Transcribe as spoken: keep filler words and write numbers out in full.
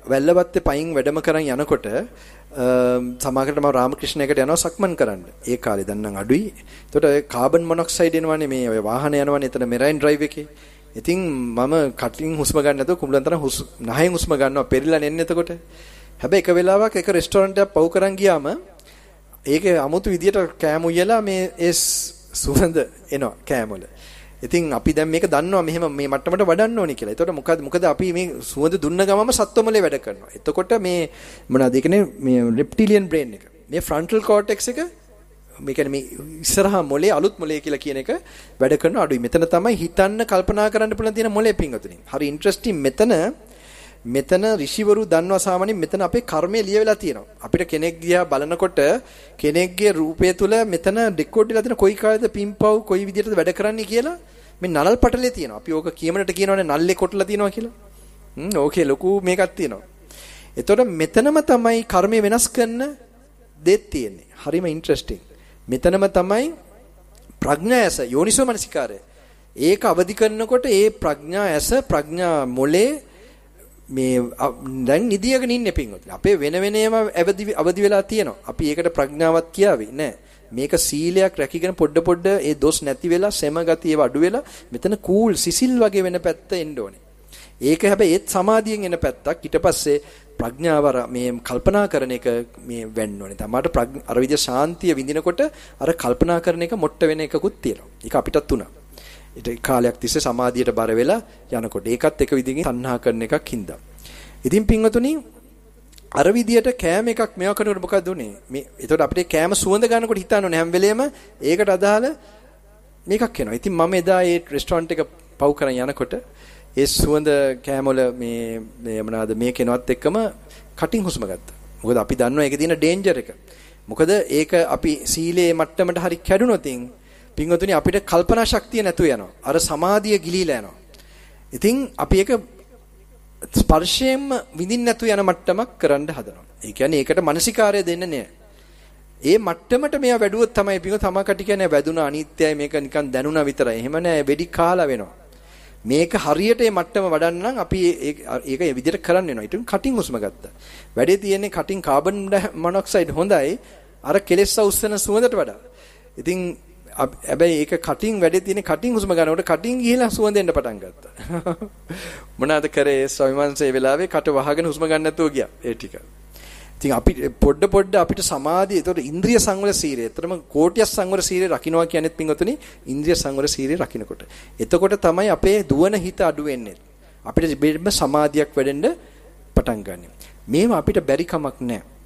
වැල්ලවත්තේ පයින් වැඩම කරන් යනකොට සමාගකට මම රාමකෘෂ්ණයකට යනවා සක්මන් කරන්න. ඒ කාලේ දැන් නම් අඩුයි. එතකොට ඒ කාබන් මොනොක්සයිඩ් එනවනේ මේ ඔය වාහන යනවනේ එතන මෙරයින් ඩ්‍රයිව් එකේ. ඉතින් මම කටින් හුස්ම ගන්න නැතුව කුඹලන් තරම් හුස් නහයෙන් හුස්ම ගන්නවා පෙරිලා නෙන්නේ එතකොට. හැබැයි එක වෙලාවක එක රෙස්ටෝරන්ට් එකක් පව් කරන් ගියාම ඒකේ අමුතු විදියට කෑම උයලා මේ ඒ සුවඳ එනවා කෑම වල. ඉතින් අපි දැන් මේක දන්නවා මෙහෙම මේ මට්ටමට වඩන්න ඕනේ කියලා. එතකොට මොකද මොකද අපි මේ සුවඳ දුන්න ගමම සත්වමලේ වැඩ කරනවා. එතකොට මේ මොනවාද ඒ කියන්නේ මේ රෙප්ටිලියන් බ්‍රේන් එක. මේ ෆ්‍රන්ටල් කෝටෙක්ස් එක මේ කියන්නේ මේ ඉස්සරහා මොලේ අලුත් මොලේ කියලා කියන එක වැඩ කරන අඩුයි. මෙතන තමයි හිතන්න කල්පනා කරන්න පුළුවන් තියෙන මොලේ පිංගතුනි. හරි ඉන්ටරෙස්ටිං මෙතන මෙතන ඍෂිවරු දන්නවා සාමාන්‍යයෙන් මෙතන අපේ කර්මය ලියවිලා තියෙනවා. අපිට කෙනෙක් දිහා බලනකොට කෙනෙක්ගේ රූපය තුල මෙතන රෙකෝඩ් වෙලා තියෙන කොයි කාලේද පිම්පව් කොයි විදිහටද වැඩ කරන්නේ කියලා මේ නලල් පටලේ තියෙනවා. අපි ඕක කියමනට කියනවනේ නල්ලේ කොටලා තියෙනවා කියලා. හ්ම් ඕකේ ලොකු මේකක් තියෙනවා. එතකොට මෙතනම තමයි කර්මය වෙනස් කරන දෙයක් තියෙන්නේ. හරිම ඉන්ටරෙස්ටිං. මෙතනම තමයි ප්‍රඥා ඇස යෝනිසෝ මනසිකාරය. ඒක අවදි කරනකොට ඒ ප්‍රඥා ඇස ප්‍රඥා මොලේ මේ දැන් නිදියගෙන ඉන්නේ පින්වතුනි. අපේ වෙන වෙනේම අවදි අවදි වෙලා තියෙනවා. අපි ඒකට ප්‍රඥාවක් කියාවේ නෑ. මේක සීලයක් රැකීගෙන පොඩ පොඩ ඒ දොස් නැති වෙලා සෙම ගතිය ඒව අඩු වෙලා මෙතන කූල් සිසිල් වගේ වෙන පැත්ත එන්න ඕනේ. ඒක හැබැයි ඒත් සමාධියෙන් එන පැත්තක්. ඊට පස්සේ ප්‍රඥාව මේ කල්පනා කරන එක මේ වෙන්න ඕනේ. තමයි අර විදිය ශාන්තිය විඳිනකොට අර කල්පනා කරන එක මොට්ට වෙන එකකුත් තියෙනවා. ඒක අපිටත් උනා. ඊට කාලයක් තිස්සේ සමාධියට බර වෙලා යනකොට ඒකත් එක විදිහකින් තණ්හා කරන එකක් හින්දා. ඉතින් පින්වතුනි අර විදියට කෑම එකක් මේවා කරනකොට මොකද උනේ? මේ එතකොට අපිට කෑම සුවඳ ගන්නකොට හිතන්න ඕනේ හැම වෙලේම ඒකට අදාළ මේකක් එනවා. ඉතින් මම එදා ඒ රෙස්ටෝරන්ට් එක පව් කරන් යනකොට ඒ සුවඳ කෑම වල මේ මේ මොනවාද මේ කෙනවත් එක්කම කටින් හුස්ම ගත්තා. මොකද අපි දන්නවා ඒකේ තියෙන ඩේන්ජර් එක. මොකද ඒක අපි සීලේ මට්ටමට හරි කැඩුනොත් පින්වතුනි අපිට කල්පනා ශක්තිය නැතු වෙනවා. අර සමාධිය ගිලීලා යනවා. ඉතින් අපි ඒක ස්පර්ශයෙන්ම විඳින්න නැතු යන මට්ටමක් කරන්න හදනවා. ඒ කියන්නේ ඒකට මානසිකාරය දෙන්නේ නැහැ. ඒ මට්ටමට මෙයා වැඩුවොත් තමයි පින්ව තමා කටි කියන්නේ වැදුනා අනිත්‍යයි මේක නිකන් දැනුණා විතරයි. එහෙම නෑ වෙඩි කාලා වෙනවා. මේක හරියට මේ මට්ටම වඩන්න නම් අපි ඒක ඒ විදිහට කරන්න වෙනවා. ඊට කටින් හුස්ම ගත්තා. වැඩේ තියෙන්නේ කටින් කාබන් මොනොක්සයිඩ් හොඳයි අර කෙලෙස් අවුස්සන සුවඳට වඩා. ඉතින් හැබැයි ඒක කටින් වැඩේ තියෙන කටින් හුස්ම ගන්නකොට කටින් ගිහිලා සුවඳ එන්න පටන් ගත්තා. මොනවාද කරේ ස්වාමීන් වහන්සේ වෙලාවේ කට වහගෙන හුස්ම ගන්න නැතුව ගියා ඒ ටික. ඉතින් අපි පොඩ පොඩ අපිට සමාධිය ඒතකොට ඉන්ද්‍රිය සංවර සීලය. ඒතරම කෝටියක් සංවර සීලය රකින්නවා කියන්නේත් පින්වතුනි ඉන්ද්‍රිය සංවර සීලය රකින්නකොට. එතකොට තමයි අපේ දුවන හිත අඩු වෙන්නේ. අපිට බෙන්න සමාධියක් වැඩෙන්න පටන් ගන්න. මේව අපිට බැරි කමක් නැහැ.